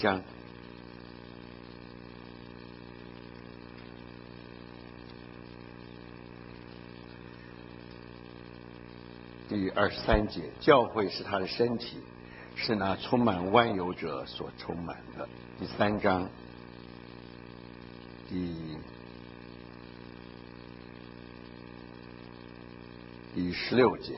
章第23节，教会是他的身体，是那充满万有者所充满的。第3章第16节，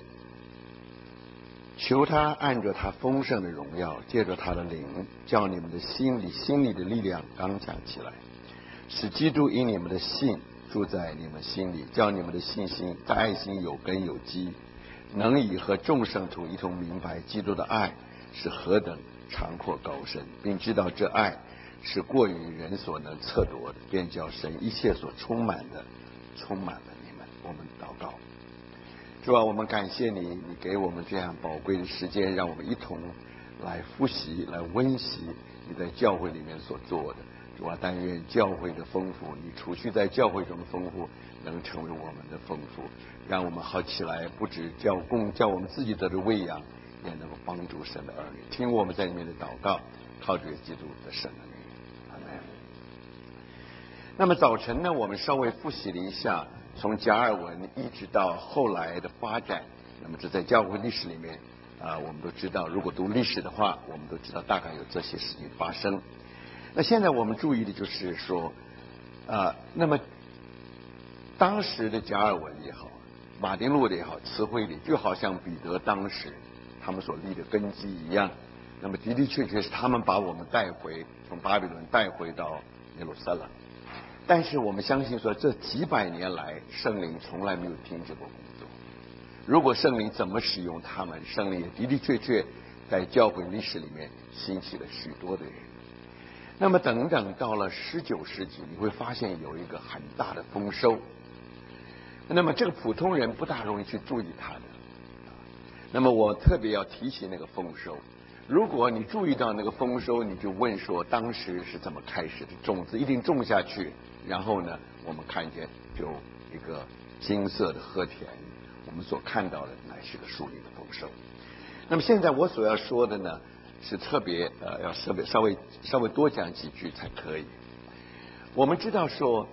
求他按着他丰盛的荣耀，借着他的灵，叫你们的心里的力量刚强起来，使基督因你们的信住在你们心里，叫你们的信心在爱心有根有基，能以和众圣徒一同明白基督的爱是何等长阔高深，并知道这爱是过于人所能测度的，便叫神一切所充满的充满了你们。我们祷告。主啊，我们感谢你，你给我们这样宝贵的时间，让我们一同来复习来温习你在教会里面所做的。主啊，但愿教会的丰富，你储蓄在教会中的丰富能成为我们的丰富，让我们好起来，不止叫我们自己得着喂养，也能够帮助神的儿女。听我们在里面的祷告，靠着基督的圣名，阿门。那么早晨呢，我们稍微复习了一下从加尔文一直到后来的发展。那么这在教会历史里面我们都知道，如果读历史的话，我们都知道大概有这些事情发生。那现在我们注意的就是说那么当时的加尔文也好，马丁路德也好，词汇里就好像彼得当时他们所立的根基一样。那么的的确确是他们把我们带回，从巴比伦带回到耶路撒冷。但是我们相信说，这几百年来圣灵从来没有停止过工作。如果圣灵怎么使用他们，圣灵也的的确确在教会历史里面兴起了许多的人。那么等等到了19世纪，你会发现有一个很大的丰收。那么这个普通人不大容易去注意它的。那么我特别要提起那个丰收。如果你注意到那个丰收，你就问说当时是怎么开始的？种子一定种下去，然后呢，我们看见就一个金色的禾田，我们所看到的乃是个属灵的丰收。那么现在我所要说的呢，是特别要稍微多讲几句才可以。我们知道说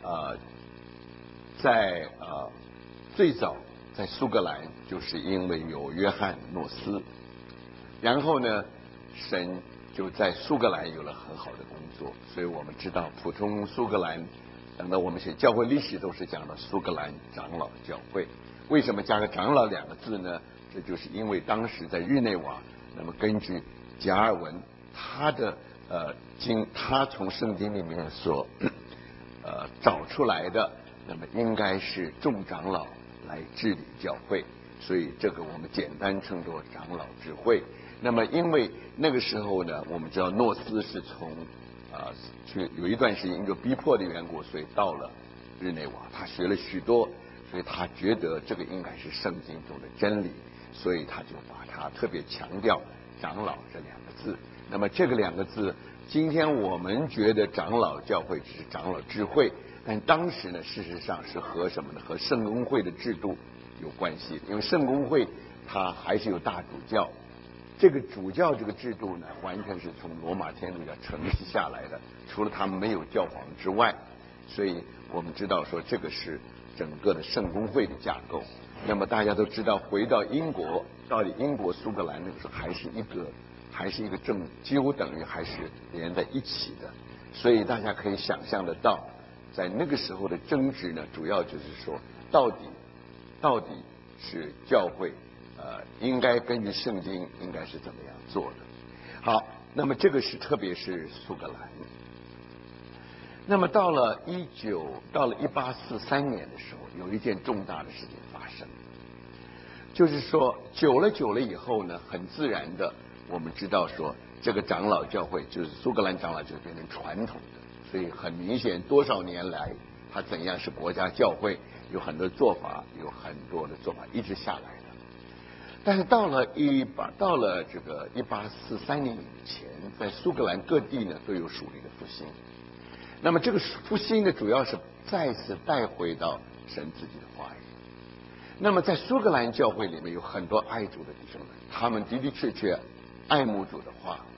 在最早在苏格兰，就是因为有约翰诺斯，然后呢，神就在苏格兰有了很好的工作，所以我们知道普通苏格兰，等到我们写教会历史都是讲的苏格兰长老教会。为什么加个长老两个字呢？这就是因为当时在日内瓦，那么根据加尔文他从圣经里面所找出来的，那么应该是众长老来治理教会，所以这个我们简单称作长老智慧。那么因为那个时候呢，我们知道诺斯是从去有一段时间因为逼迫的缘故，所以到了日内瓦，他学了许多，所以他觉得这个应该是圣经中的真理，所以他就把它特别强调长老这两个字。那么这个两个字，今天我们觉得长老教会只是长老智慧，但当时呢，事实上是和什么呢？和圣公会的制度有关系。因为圣公会它还是有大主教，这个主教这个制度呢，完全是从罗马天主教承袭下来的，除了他们没有教皇之外，所以我们知道说这个是整个的圣公会的架构。那么大家都知道，回到英国，到底英国苏格兰那个时候还是一个几乎等于还是连在一起的，所以大家可以想象得到，在那个时候的争执呢，主要就是说到底是教会应该根据圣经应该是怎么样做的。好，那么这个是特别是苏格兰。那么到了1843年的时候，有一件重大的事情发生，就是说久了以后呢，很自然的我们知道说这个长老教会就是苏格兰长老就变成传统的，所以很明显多少年来它怎样是国家教会，有很多做法一直下来的。但是到了这个1843年以前，在苏格兰各地呢都有属灵的复兴。那么这个复兴呢，主要是再次带回到神自己的话语。那么在苏格兰教会里面有很多爱主的弟兄们，他们的的确确爱慕主的话。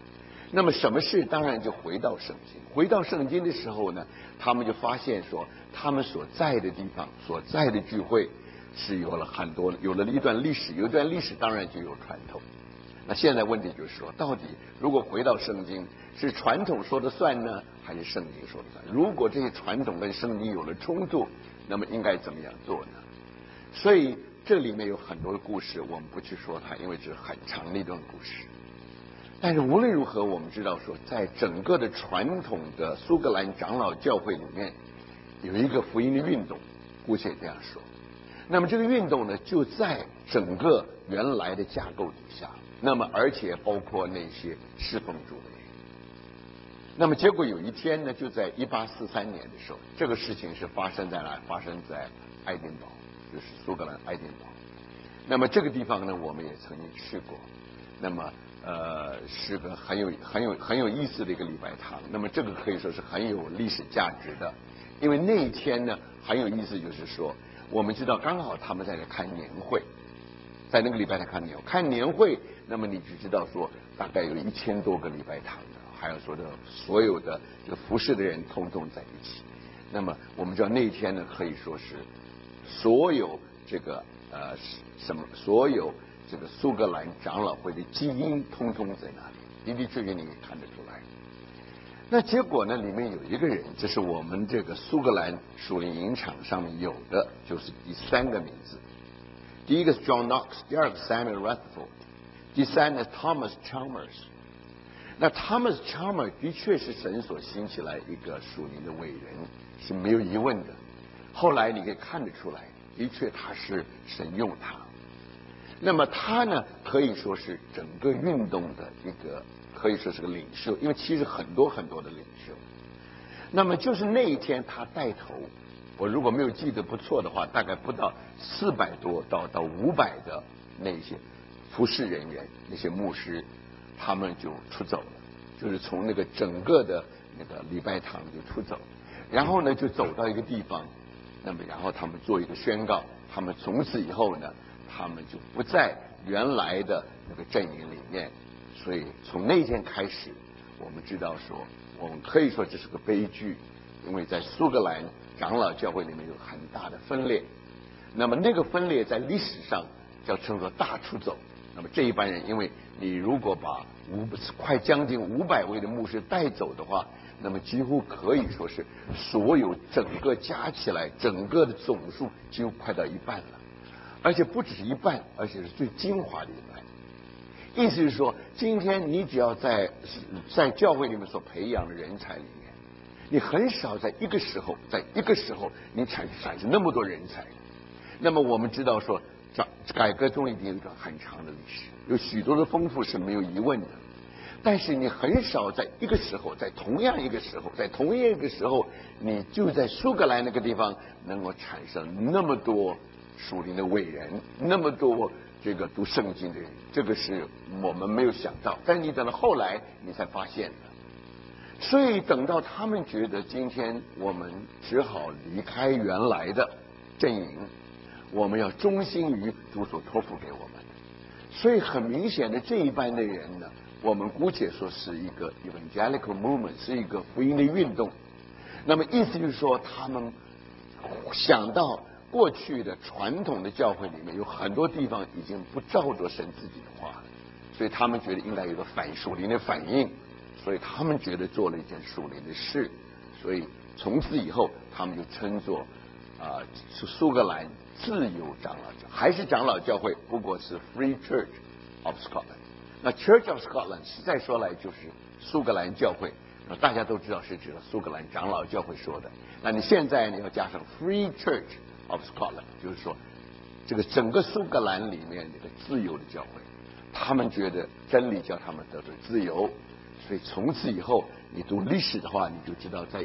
那么什么事？当然就回到圣经。回到圣经的时候呢，他们就发现说，他们所在的地方、所在的聚会是有了很多，有了一段历史，有一段历史当然就有传统。那现在问题就是说，到底如果回到圣经，是传统说的算呢，还是圣经说的算？如果这些传统跟圣经有了冲突，那么应该怎么样做呢？所以这里面有很多的故事，我们不去说它，因为这是很长的一段故事。但是无论如何，我们知道说，在整个的传统的苏格兰长老教会里面，有一个福音的运动，姑且这样说。那么这个运动呢，就在整个原来的架构底下，那么而且包括那些侍奉主的人。那么结果有一天呢，就在1843年的时候，这个事情是发生在哪？发生在爱丁堡，就是苏格兰爱丁堡。那么这个地方呢，我们也曾经去过。那么是个很有意思的一个礼拜堂。那么这个可以说是很有历史价值的，因为那一天呢很有意思，就是说我们知道刚好他们在这看年会，在那个礼拜堂看年会，那么你就知道说大概有1000多个礼拜堂的，还有说的所有的这个服侍的人通通在一起。那么我们知道那一天呢，可以说是所有这个所有这个苏格兰长老会的基因通通在那里，的的确确你也看得出来。那结果呢，里面有一个人，这是我们这个苏格兰属灵营场上面有的，就是第3个名字。第一个是 John Knox， 第二个 Samuel Rutherford， 第三呢 Thomas Chalmers。 那 Thomas Chalmers 的确是神所兴起来一个属灵的伟人，是没有疑问的。后来你可以看得出来，的确他是神用他。那么他呢，可以说是整个运动的一个，可以说是个领袖，因为其实很多很多的领袖。那么就是那一天他带头，我如果没有记得不错的话，大概不到400多到500的那些服侍人员，那些牧师，他们就出走了，就是从那个整个的那个礼拜堂就出走，然后呢就走到一个地方，那么然后他们做一个宣告，他们从此以后呢，他们就不在原来的那个阵营里面。所以从那天开始，我们知道说，我们可以说这是个悲剧，因为在苏格兰长老教会里面有很大的分裂。那么那个分裂在历史上叫称作大出走。那么这一班人，因为你如果把快将近500位的牧师带走的话，那么几乎可以说是所有整个加起来，整个的总数几乎快到一半了，而且不只是一半，而且是最精华的一半。意思是说，今天你只要在教会里面所培养的人才里面，你很少在一个时候你产生那么多人才。那么我们知道说，改革中一定有一段很长的历史，有许多的丰富是没有疑问的。但是你很少在一个时候，在同样一个时候，你就在苏格兰那个地方能够产生那么多属灵的伟人，那么多这个读圣经的人，这个是我们没有想到。但是你等到后来，你才发现的。所以等到他们觉得今天我们只好离开原来的阵营，我们要忠心于主所托付给我们的。所以很明显的，这一班的人呢，我们姑且说是一个 evangelical movement， 是一个福音的运动。那么意思就是说，他们想到过去的传统的教会里面有很多地方已经不照着神自己的话了，所以他们觉得应该有个属灵的反应，所以他们觉得做了一件属灵的事，所以从此以后他们就称作是苏格兰自由长老教，还是长老教会，不过是 Free Church of Scotland。那 Church of Scotland 实在说来就是苏格兰教会，大家都知道是指的苏格兰长老教会说的。那你现在你要加上 Free Church of Scotland， 就是说这个整个苏格兰里面这个自由的教会，他们觉得真理叫他们得到自由，所以从此以后你读历史的话，你就知道在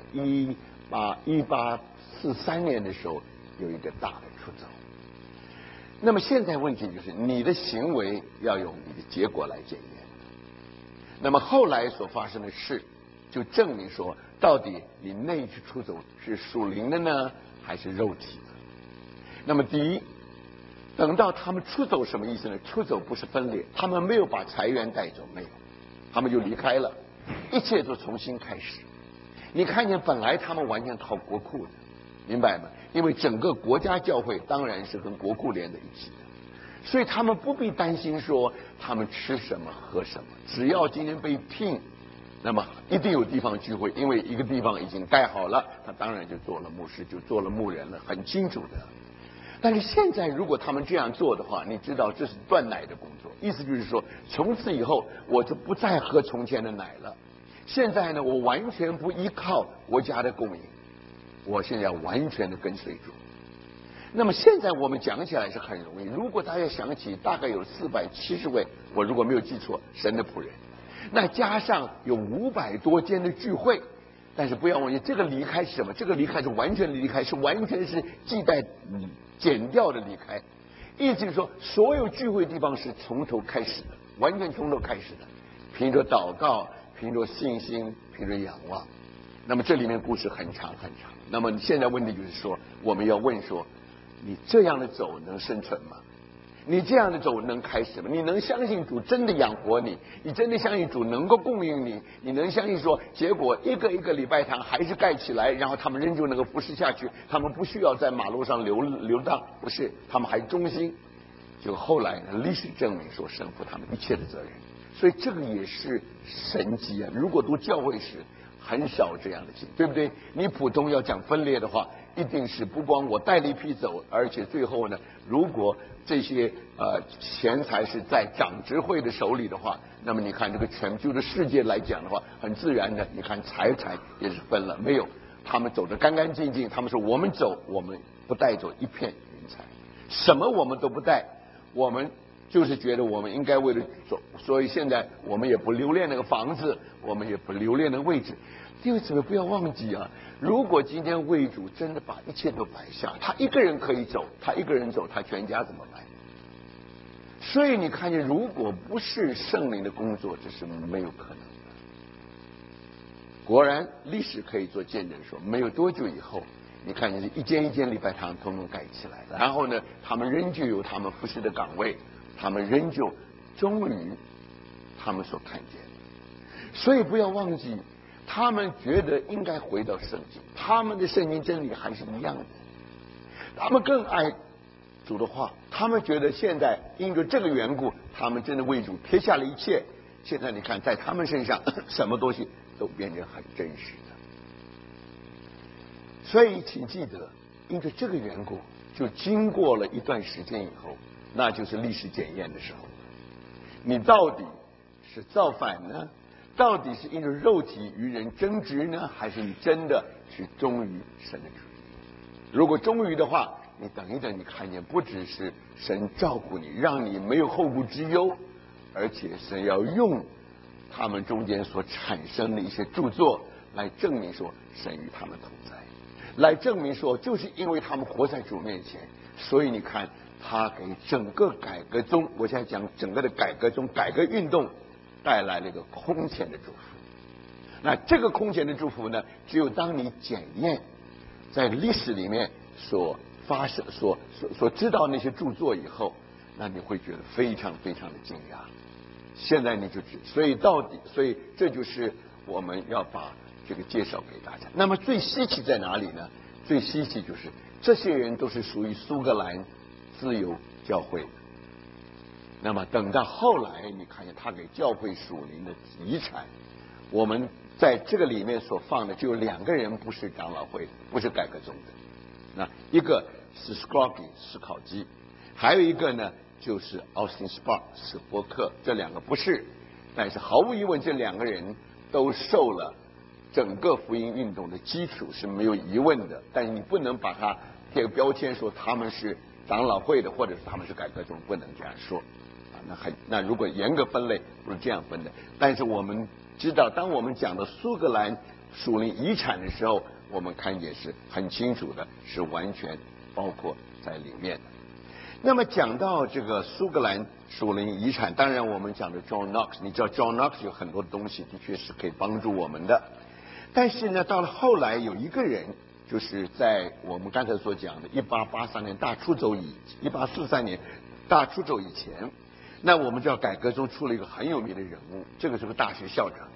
1843年的时候有一个大的出走。那么现在问题就是你的行为要用你的结果来检验。那么后来所发生的事就证明说，到底你那一次出走是属灵的呢，还是肉体的？那么第一，等到他们出走什么意思呢？出走不是分裂，他们没有把财源带走，没有，他们就离开了。 一切都重新开始。你看见本来他们完全靠国库的，明白吗？因为整个国家教会当然是跟国库连在一起的，所以他们不必担心说他们吃什么喝什么，只要今天被聘，那么一定有地方聚会，因为一个地方已经盖好了，他当然就做了牧师，就做了牧人了，很清楚的。但是现在如果他们这样做的话，你知道这是断奶的工作，意思就是说从此以后我就不再喝从前的奶了，现在呢我完全不依靠国家的供应，我现在完全的跟随主。那么现在我们讲起来是很容易，如果大家想起大概有470位，我如果没有记错，神的仆人，那加上有500多间的聚会，但是不要忘记这个离开是什么？这个离开是完全离开，是完全是系带减掉的离开，意思就是说所有聚会地方是从头开始的，完全从头开始的，凭着祷告，凭着信心，凭着仰望。那么这里面故事很长很长。那么现在问题就是说，我们要问说，你这样的走能生存吗？你这样的走能开始吗？你能相信主真的养活你？你真的相信主能够供应你？你能相信说，结果一个一个礼拜堂还是盖起来，然后他们仍旧能够服侍下去，他们不需要在马路上流荡，不是，他们还忠心。就后来呢，历史证明说神负他们一切的责任，所以这个也是神迹啊！如果读教会史，很少这样的情，对不对？你普通要讲分裂的话，一定是不光我带了一批走，而且最后呢，如果这些钱财是在长执会的手里的话，那么你看这个全球的世界来讲的话，很自然的，你看财产也是分了，没有他们走得干干净净。他们说我们走，我们不带走一片云彩，什么我们都不带，我们就是觉得我们应该为了走，所以现在我们也不留恋那个房子，我们也不留恋那个位置。弟兄姊妹不要忘记啊，如果今天为主真的把一切都摆下，他一个人可以走，他一个人走，他全家怎么办？所以你看见，如果不是圣灵的工作，这是没有可能的。果然历史可以做见证说，没有多久以后，你看见一间一间礼拜堂统统盖起来了，然后呢，他们仍旧有他们服侍的岗位，他们仍旧忠于他们所看见的。所以不要忘记，他们觉得应该回到圣经，他们的圣经真理还是一样的，他们更爱主的话，他们觉得现在因着这个缘故，他们真的为主撇下了一切。现在你看在他们身上什么东西都变成很真实的。所以请记得，因着这个缘故，就经过了一段时间以后，那就是历史检验的时候，你到底是造反呢？到底是因着肉体与人争执呢，还是你真的是忠于神的旨意？如果忠于的话，你等一等，你看见不只是神照顾你，让你没有后顾之忧，而且神要用他们中间所产生的一些著作来证明说神与他们同在，来证明说就是因为他们活在主面前，所以你看他给整个改革中，我现在讲整个的改革中，改革运动带来了一个空前的祝福。那这个空前的祝福呢，只有当你检验在历史里面所发生所知道那些著作以后，那你会觉得非常非常的惊讶。现在你就知，所以这就是我们要把这个介绍给大家。那么最稀奇在哪里呢？最稀奇就是这些人都是属于苏格兰自由教会的。那么等到后来，你看见他给教会属灵的遗产，我们在这个里面所放的就有2个人不是长老会的，不是改革宗的。那一个是 Scroggie 史考基，还有一个呢就是 Austin Spark 史伯克，这2个不是，但是毫无疑问，这2个人都受了整个福音运动的基础是没有疑问的。但是你不能把它贴个标签说他们是长老会的，或者是他们是改革宗，不能这样说啊。那如果严格分类，不是这样分的。但是我们知道，当我们讲到苏格兰属灵遗产的时候，我们看也是很清楚的，是完全包括在里面的。那么讲到这个苏格兰属灵遗产，当然我们讲的 John Knox， 你知道 John Knox 有很多东西的确是可以帮助我们的。但是呢，到了后来有一个人，就是在我们刚才所讲的1843年大出走1843年大出走以前，那我们知道改革中出了一个很有名的人物，这个是个大学校长，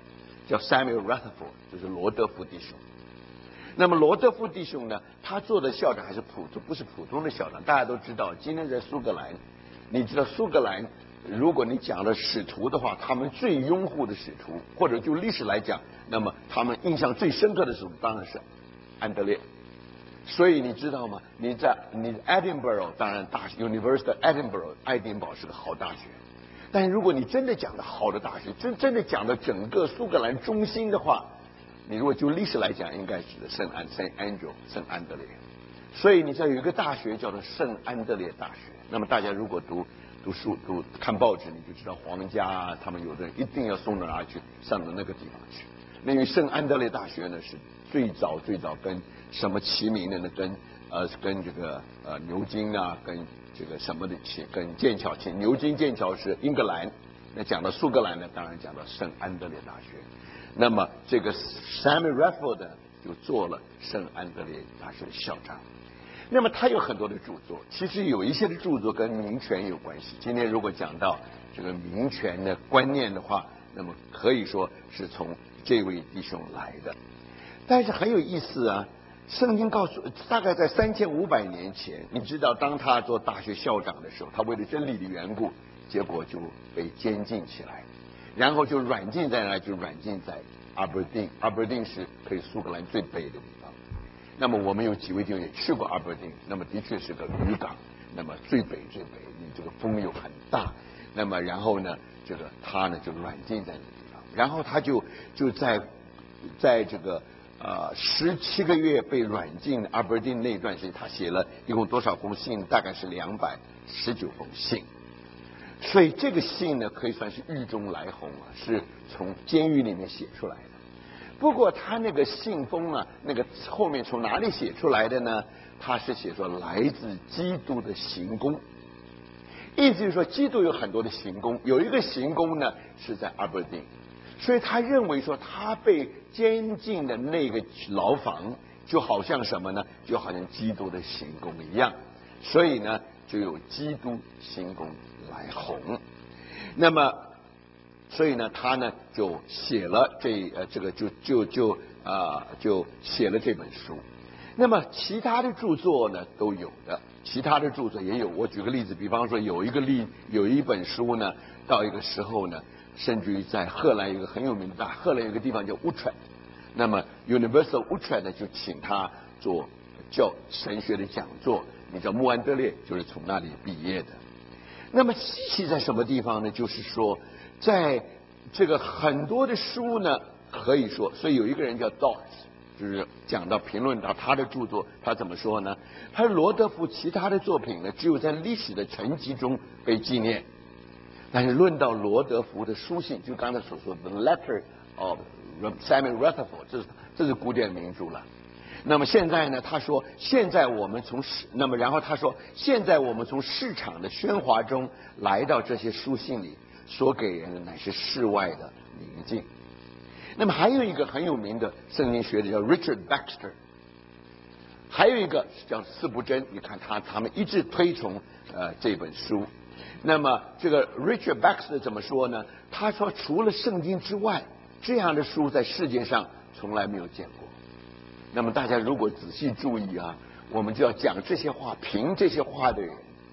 叫 Samuel Rutherford， 就是罗德福弟兄。那么罗德福弟兄呢，他做的校长还是不是普通的校长。大家都知道，今天在苏格兰，你知道苏格兰，如果你讲了使徒的话，他们最拥护的使徒，或者就历史来讲，那么他们印象最深刻的使徒当然是安德烈。所以你知道吗？你 Edinburgh 当然大学 University of Edinburgh 爱丁堡是个好大学，但如果你真的讲的好的大学，真的讲的整个苏格兰中心的话，你如果就历史来讲，应该是圣安德烈。所以你知道有一个大学叫做圣安德烈大学。那么大家如果读书看报纸，你就知道皇家啊，他们有的人一定要送到哪去，上到那个地方去。那因为圣安德烈大学呢是最早跟什么齐名的呢？跟这个牛津啊，跟这个什么的跟剑桥齐。牛津剑桥是英格兰，那讲到苏格兰呢，当然讲到圣安德烈大学。那么这个 Samuel Rutherford 就做了圣安德烈大学的校长。那么他有很多的著作，其实有一些的著作跟民权有关系。今天如果讲到这个民权的观念的话，那么可以说是从这位弟兄来的。但是很有意思啊，圣经告诉，大概在3500年前，你知道当他做大学校长的时候，他为了真理的缘故，结果就被监禁起来，然后就软禁在哪？就软禁在阿伯丁。阿伯丁是可以苏格兰最北的地方。那么我们有几位弟兄也去过阿伯丁，那么的确是个渔港，那么最北，你这个风又很大。那么然后呢，这个他呢就软禁在那个地方，然后他就在这个17个月被软禁阿伯丁那段时间，他写了一共多少封信？大概是219封信。所以这个信呢，可以算是狱中来鸿啊，是从监狱里面写出来的。不过他那个信封啊，那个后面从哪里写出来的呢？他是写说来自基督的行宫，意思就是说基督有很多的行宫，有一个行宫呢是在阿伯丁，所以他认为说他被监禁的那个牢房就好像什么呢？就好像基督的行宫一样，所以呢就有基督行宫来鸿。那么所以呢，他呢就写了这个就写了这本书。那么其他的著作呢都有的，其他的著作也有。我举个例子，比方说有一本书呢，到一个时候呢，甚至于在荷兰有一个很有名的荷兰有一个地方叫 Utrecht， 那么 University of Utrecht 就请他做神学的讲座。你知道穆安德烈就是从那里毕业的。那么稀奇在什么地方呢？就是说在这个很多的书呢，可以说，所以有一个人叫 Dodds， 就是讲到评论到他的著作，他怎么说呢？他说罗德福其他的作品呢，只有在历史的成绩中被纪念，但是论到罗德福的书信，就刚才所说的 Letter of Samuel Rutherford， 这是古典名著了。那么现在呢，他说现在我们然后他说现在我们从市场的喧哗中来到这些书信里，所给人的乃是世外的宁静。那么还有一个很有名的圣经学者叫 Richard Baxter， 还有一个叫司布真，你看他们一直推崇这本书。那么这个 Richard Baxter 怎么说呢？他说除了圣经之外，这样的书在世界上从来没有见过。那么大家如果仔细注意啊，我们就要讲这些话，评这些话的人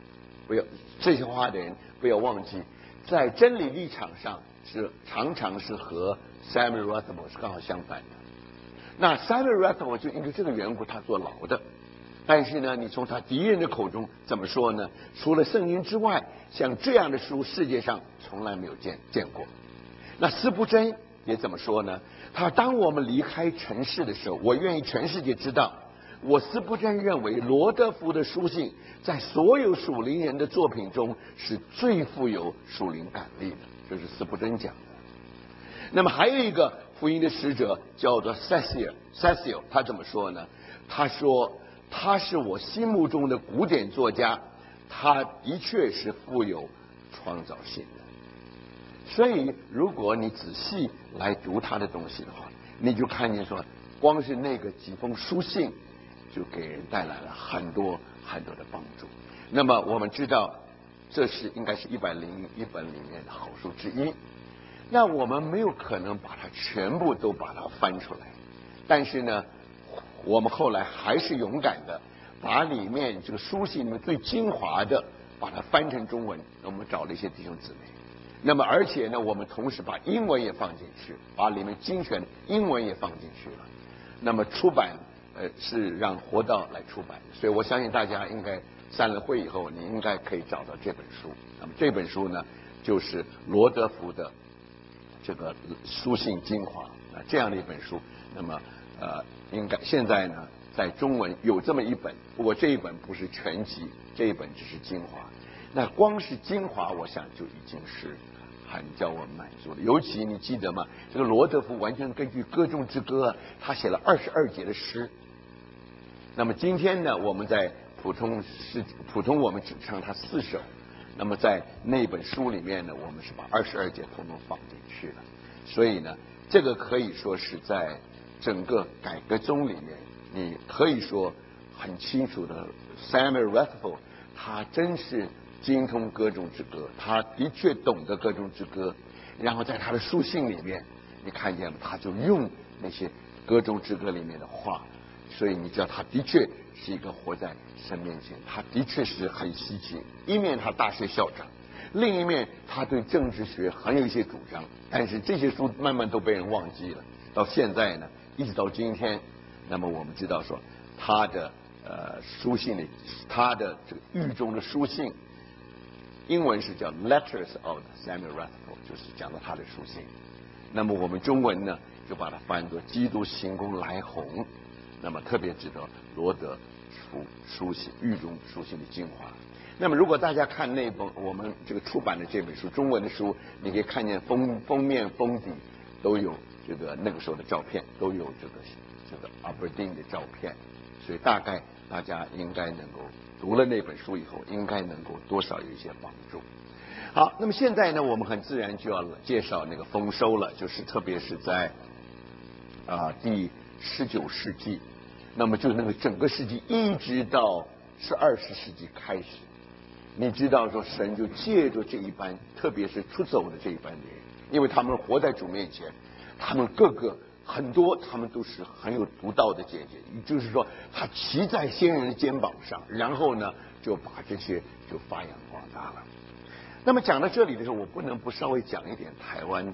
不要忘记，在真理立场上常常是和 Samuel Rutherford 是刚好相反的。那 Samuel Rutherford 就因为这个缘故他坐牢的，但是呢，你从他敌人的口中怎么说呢？除了圣经之外，像这样的书世界上从来没有见过。那司布真也怎么说呢？他当我们离开尘世的时候，我愿意全世界知道，我司布真认为罗德福的书信在所有属灵人的作品中是最富有属灵感力的，这是司布真讲的。那么还有一个福音的使者叫做 Cecil， 他怎么说呢？他说他是我心目中的古典作家，他的确是富有创造性的。所以如果你仔细来读他的东西的话，你就看见说光是那个几封书信就给人带来了很多很多的帮助。那么我们知道这是应该是101本里面的好书之一。 那我们没有可能把它全部都把它翻出来，但是呢，我们后来还是勇敢的把里面这个书信里面最精华的把它翻成中文。我们找了一些弟兄姊妹，那么而且呢，我们同时把英文也放进去，把里面精选的英文也放进去了。那么出版是让活道来出版，所以我相信大家应该散了会以后，你应该可以找到这本书。那么这本书呢，就是罗德福的这个书信精华这样的一本书。那么应该现在呢，在中文有这么一本，不过这一本不是全集，这一本只是精华。那光是精华，我想就已经是很叫我满足了。尤其你记得吗？这个罗德福完全根据《歌中之歌》，他写了22节的诗。那么今天呢，我们在普通我们只唱他4首。那么在那本书里面呢，我们是把22节统统放进去了。所以呢，这个可以说是在整个改革中里面，你可以说很清楚的 Samuel Rutherford 他真是精通歌中之歌，他的确懂得歌中之歌。然后在他的书信里面，你看见他就用那些歌中之歌里面的话，所以你知道他的确是一个活在神面前，他的确是很稀奇。一面他大学校长，另一面他对政治学很有一些主张，但是这些书慢慢都被人忘记了。到现在呢，一直到今天，那么我们知道说他的书信里，他的这个狱中的书信，英文是叫 Letters of Samuel Rutherford， 就是讲到他的书信。那么我们中文呢，就把它翻作《基督行宫来鸿》。那么特别值得罗德福书信狱中书信的精华。那么如果大家看那本我们这个出版的这本书中文的书，你可以看见封面封底都有这个那个时候的照片，都有这个Aberdeen 的照片。所以大概大家应该能够读了那本书以后，应该能够多少有一些帮助。好，那么现在呢，我们很自然就要介绍那个丰收了，就是特别是在第19世纪，那么就是那个整个世纪一直到20世纪开始，你知道说神就借着这一班，特别是出走的这一班人，因为他们活在主面前，他们很多他们都是很有独到的见解，也就是说他骑在先人的肩膀上，然后呢就把这些就发扬光大了。那么讲到这里的时候，我不能不稍微讲一点台湾的